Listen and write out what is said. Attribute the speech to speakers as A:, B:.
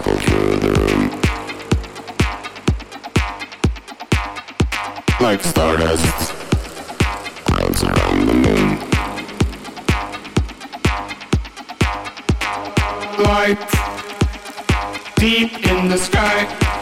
A: sparkle through the room. Like stardust, clouds around the moon. Light deep in the sky.